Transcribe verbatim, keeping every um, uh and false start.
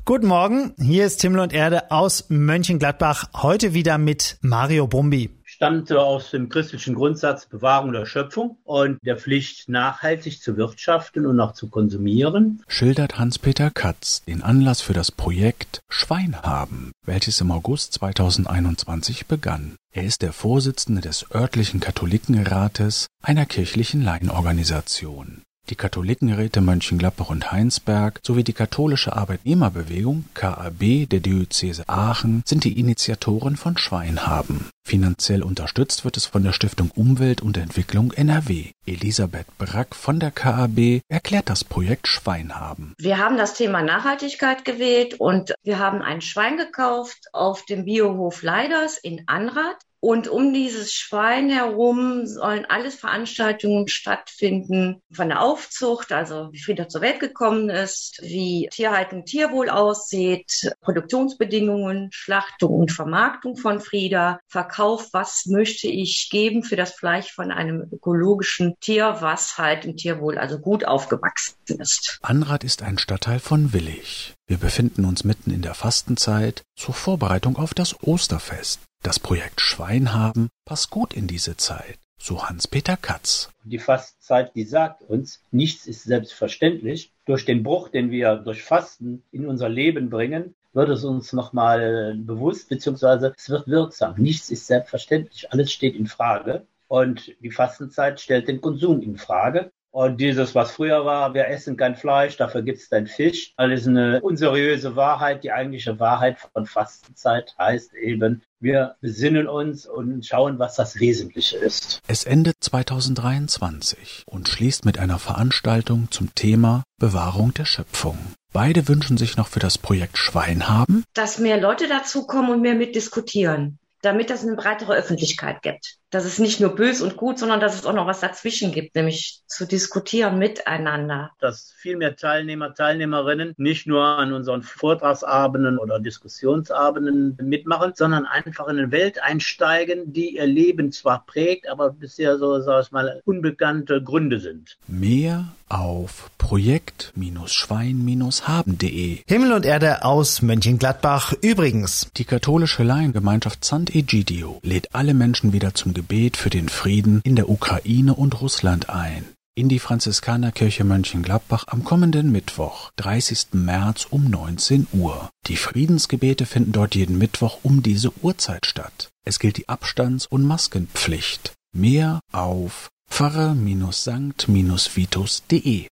Guten Morgen, hier ist Himmel und Erde aus Mönchengladbach, heute wieder mit Mario Brumby. Stammte aus dem christlichen Grundsatz Bewahrung der Schöpfung und der Pflicht, nachhaltig zu wirtschaften und auch zu konsumieren. Schildert Hans-Peter Katz den Anlass für das Projekt Schwein haben, welches im August zweitausendeinundzwanzig begann. Er ist der Vorsitzende des örtlichen Katholikenrates, einer kirchlichen Laienorganisation. Die Katholikenräte Mönchengladbach und Heinsberg sowie die katholische Arbeitnehmerbewegung K A B der Diözese Aachen sind die Initiatoren von Schwein haben. Finanziell unterstützt wird es von der Stiftung Umwelt und Entwicklung N R W. Elisabeth Brack von der K A B erklärt das Projekt Schwein haben. Wir haben das Thema Nachhaltigkeit gewählt und wir haben ein Schwein gekauft auf dem Biohof Leiders in Anrath. Und um dieses Schwein herum sollen alles Veranstaltungen stattfinden, von der Aufzucht, also wie Frieda zur Welt gekommen ist, wie Tierhaltung, Tierwohl aussieht, Produktionsbedingungen, Schlachtung und Vermarktung von Frieda, Verkauf, was möchte ich geben für das Fleisch von einem ökologischen Tier, was halt im Tierwohl also gut aufgewachsen ist. Anrath ist ein Stadtteil von Willich. Wir befinden uns mitten in der Fastenzeit zur Vorbereitung auf das Osterfest. Das Projekt Schwein haben passt gut in diese Zeit, so Hans-Peter Katz. Die Fastenzeit, die sagt uns, nichts ist selbstverständlich. Durch den Bruch, den wir durch Fasten in unser Leben bringen, wird es uns nochmal bewusst, beziehungsweise es wird wirksam. Nichts ist selbstverständlich, alles steht in Frage. Und die Fastenzeit stellt den Konsum in Frage. Und dieses, was früher war, wir essen kein Fleisch, dafür gibt es kein Fisch, alles eine unseriöse Wahrheit. Die eigentliche Wahrheit von Fastenzeit heißt eben, wir besinnen uns und schauen, was das Wesentliche ist. Es endet zweitausenddreiundzwanzig und schließt mit einer Veranstaltung zum Thema Bewahrung der Schöpfung. Beide wünschen sich noch für das Projekt Schwein haben, dass mehr Leute dazukommen und mehr mitdiskutieren, damit es eine breitere Öffentlichkeit gibt. Dass es nicht nur böse und gut, sondern dass es auch noch was dazwischen gibt, nämlich zu diskutieren miteinander. Dass viel mehr Teilnehmer, Teilnehmerinnen nicht nur an unseren Vortragsabenden oder Diskussionsabenden mitmachen, sondern einfach in eine Welt einsteigen, die ihr Leben zwar prägt, aber bisher so, sag ich mal, unbekannte Gründe sind. Mehr auf projekt Schwein haben punkt de. Himmel und Erde aus Mönchengladbach. Übrigens, die katholische Laiengemeinschaft Sant'Egidio lädt alle Menschen wieder zum Gebet für den Frieden in der Ukraine und Russland ein. In die Franziskanerkirche Mönchengladbach am kommenden Mittwoch, dreißigsten März um neunzehn Uhr. Die Friedensgebete finden dort jeden Mittwoch um diese Uhrzeit statt. Es gilt die Abstands- und Maskenpflicht. Mehr auf pfarrer Sankt Vitus punkt de.